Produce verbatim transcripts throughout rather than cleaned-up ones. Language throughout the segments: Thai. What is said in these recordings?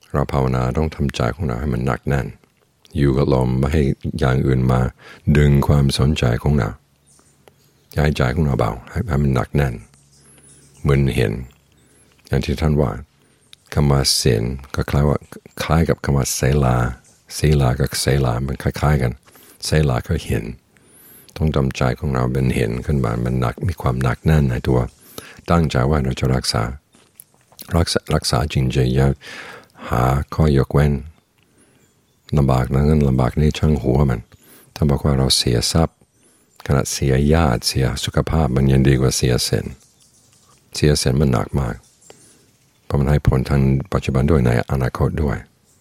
เราภาวนาต้องทำใจของเราให้มันหนักแน่นอยู่กับลมไม่ให้อย่างอื่นมาดึงความสนใจของเราให้ใจของเราเบาให้มันหนักแน่นเหมือนเห็นอย่างที่ท่านว่าคำว่าเสียนก็คล้ายว่าคล้ายกับคำว่าเสลาเสลากับเสลามันคล้ายๆกันเสลาก็เห็นต้องทำใจของเราเป็นเห็นขึ้นมามันหนักมีความหนักแน่นในตัวตั้งใจว่าเราจะรักษารักษารักษาจริงๆอย่าหาข้อยกเว้นลำบากนั้นลำบากนี้ช่างหัวมันถ้าบอกว่าเราเสียทรัพย์ขนาดเสียญาติเสียสุขภาพมันยังดีกว่าเสียเส้นเสียเส้นมันหนักมากเพราะมันให้ผลทางปัจจุบันด้วยในอนาคตด้วย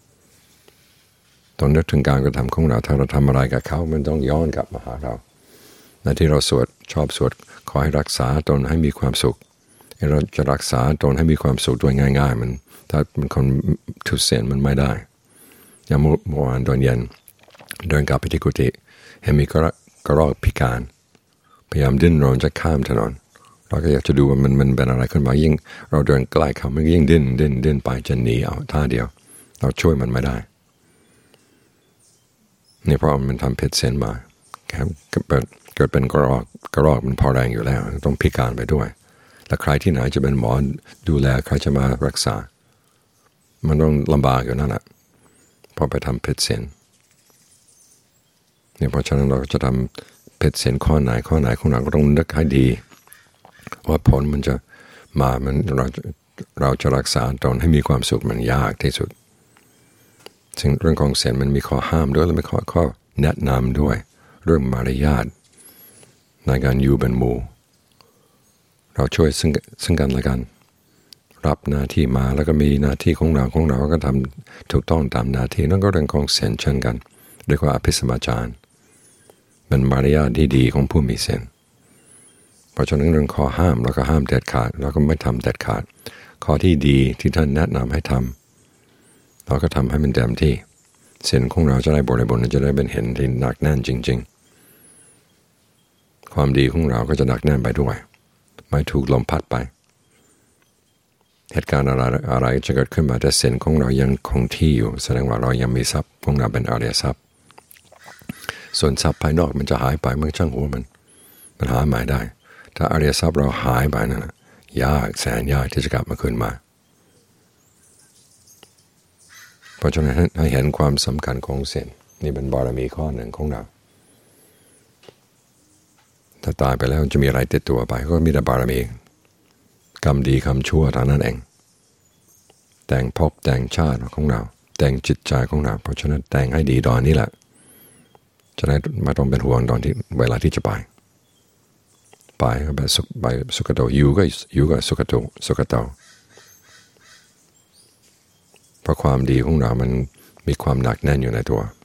ต้องนึกถึงการกระทำของเราถ้าเราทำอะไรกับเขามันต้องย้อนกลับมาหาเราในที่เราสวดชอบสวดขอให้รักษาตนให้มีความสุขเราจะรักษาตนให้มีความสุขด้วยง่ายๆมันถ้ามันคนทุเสียนมันไม่ได้อย่างเมื่อวานตอนเย็นเดินกลับไปที่กุฏิเห็นมีกระกระรอกพิการพยายามดิ้นรนจะข้ามถนนเราก็อยากจะดูว่ามันมันเป็นอะไรขึ้นมายิ่งเราเดินใกล้เขามันยิ่งดิ้นดิ้นดิ้นไปจะหนีเอาท่าเดียวเราช่วยมันไม่ได้นี่เพราะมันทำผิดเส้นมาครับเกิดเกิดเป็นกระรอกกระรอกมันพอแรงอยู่แล้วต้องพิการไปด้วยแล้วใครที่ไหนจะเป็นหมอดูแลใครจะมารักษามันต้องลำบากอยู่นั่นแหละพอไปทำผิดเส้นเนี่ยเพราะฉะนั้นเราจะทำผิดเส้นข้อไหนข้อไหนของเราก็ต้องนึกให้ดีว่าผลมันจะมามันเราเราจะรักษาตนให้มีความสุขมันยากที่สุดซึ่งเรื่องของเส้นมันมีข้อห้ามด้วยและมีข้อข้อแนะนำด้วยเรื่องมารยาทในการอยู่เป็นหมู่เราช่วยซึ่งซึ่งกันและกันรับหน้าที่มาแล้วก็มีหน้าที่ของเราของเราก็ทำถูกต้องตามหน้าที่นั่นก็เรื่องของเส้นเช่นกันเรียกว่าอภิสมาจารเป็นมารยาทที่ดีของผู้มีเส้นเพราะฉะนั้นเรื่องข้อห้ามเราก็ห้ามเด็ดขาดเราก็ไม่ทำเด็ดขาดข้อที่ดีที่ท่านแนะนำให้ทำเราก็ทำให้มันเต็มที่เส้นของเราจะได้บริบูรณ์จะได้เป็นเห็นที่หนักแน่นจริงๆความดีของเราก็จะหนักแน่นไปด้วยไม่ถูกลมพัดไปเหตุการณ์อะไรอะไรจะเกิดขึ้นมาแต่เส้นของเรายังคงที่อยู่แสดงว่าเรายังมีทรัพย์ของเราเป็นอริยทรัพย์ส่วนทรัพย์ภายนอกมันจะหายไปเมื่อช่างหัวมันมันหาใหม่ได้ถ้าอริยทรัพย์เราหายไปนั่นนะยากแสนยากที่จะกลับมาคืนมาเพราะฉะนั้นให้เห็นความสำคัญของเส้นนี่เป็นบารมีข้อหนึ่งของเราถ้าตายไปแล้วจะมีอะไรติดตัวไปก็มีแต่บารมีกรรมดีกรรมชั่วเท่านั้นเองแต่งภพแต่งชาติของเราแต่งจิตใจของเราเพราะฉะนั้นแต่งให้ดีตอนนี้แหละจะได้ไม่ต้องเป็นห่วงตอนที่เวลาที่จะไปไปก็ไปสุขไปสุขโตอยู่ก็อยู่ก็สุขโตสุขโตเพราะความดีของเรามันมีความหนักแน่นอยู่ในตัว